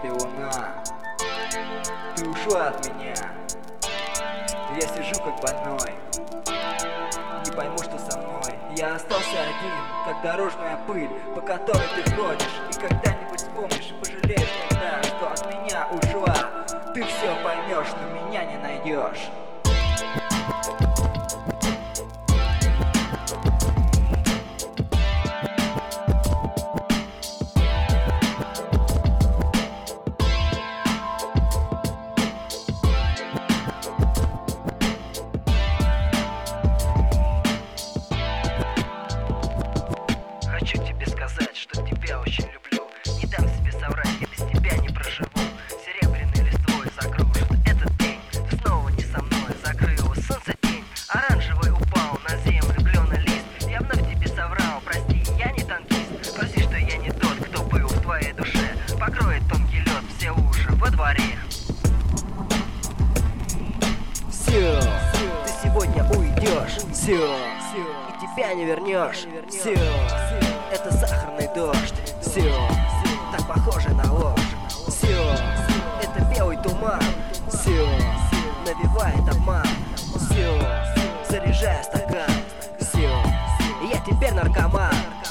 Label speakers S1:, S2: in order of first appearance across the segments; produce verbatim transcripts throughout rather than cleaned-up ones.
S1: тебе луна. Ты ушла от меня. Я сижу как больной, не пойму, что со мной. Я остался один, как дорожная пыль, по которой ты ходишь. И когда-нибудь вспомнишь и пожалеешь тогда, что от меня ушла. Ты все поймешь, но меня не найдешь.
S2: Хочу тебе сказать, что тебя очень люблю. Не дам себе соврать, я без тебя не проживу. Серебряной листвой закружит этот день. Ты снова не со мной, закрыла солнце день. Оранжевый упал на землю кленый лист. Я вновь тебе соврал, прости, я не танкист. Прости, что я не тот, кто был в твоей душе. Покроет тонкий лед все уши во дворе.
S1: Все, ты сегодня уйдешь. Все, и тебя не вернешь. Все, это сахарный дождь. Все, так похоже на ложь. Все, это белый туман. Все, навевает обман. Все, заряжая стакан. Все, я теперь наркоман.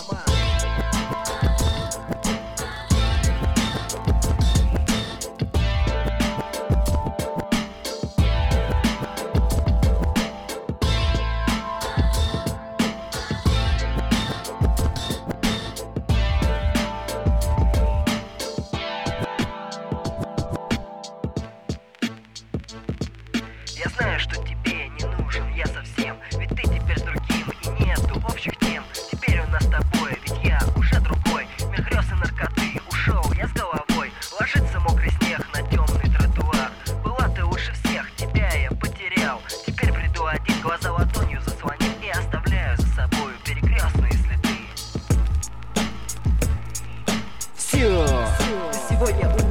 S2: Я знаю, что тебе не нужен я совсем, ведь ты теперь с другим и нету общих тем. Теперь у нас с тобой, ведь я уже другой. Мир грез и наркоты, ушел я с головой. Ложится мокрый снег на темный тротуар. Была ты лучше всех, тебя я потерял. Теперь приду один, глаза ладонью заслонив, и оставляю за собой перекрестные следы.
S1: Все, ты сегодня